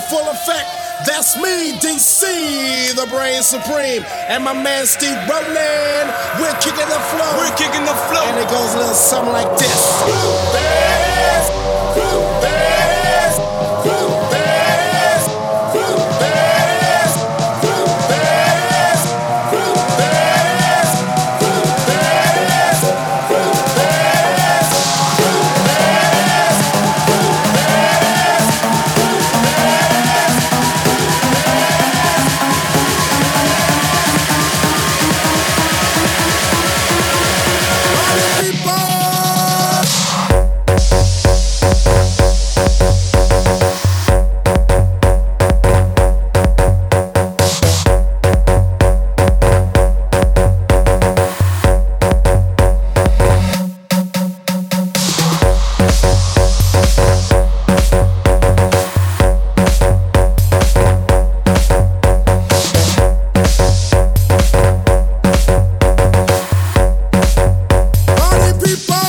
full effect. That's me, DC, the brain supreme, and my man Steve Rollin. We're kicking the flow. We're kicking the flow. And it goes a little something like this. Group bass, group bass, group bass, group bass, group bass, group bass, group bass, group bass, group bass, group bass, people.